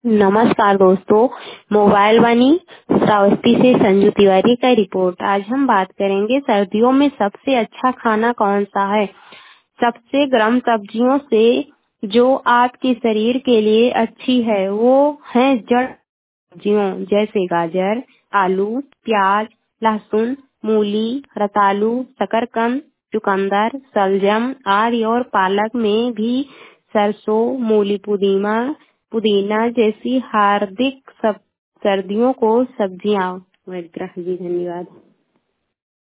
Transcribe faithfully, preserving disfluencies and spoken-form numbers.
नमस्कार दोस्तों, मोबाइल वाणी श्रावस्ती से संजू तिवारी का रिपोर्ट। आज हम बात करेंगे सर्दियों में सबसे अच्छा खाना कौन सा है। सबसे गर्म सब्जियों से जो आपके शरीर के लिए अच्छी है वो है जड़ सब्जियों, जैसे गाजर, आलू, प्याज, लहसुन, मूली, रतालू, शकरकंद, चुकंदर, शलजम आदि। और पालक में भी सरसों, मूली, पुदीना पुदीना जैसी हार्दिक सब सर्दियों को सब्जियां वगैरह। जी धन्यवाद।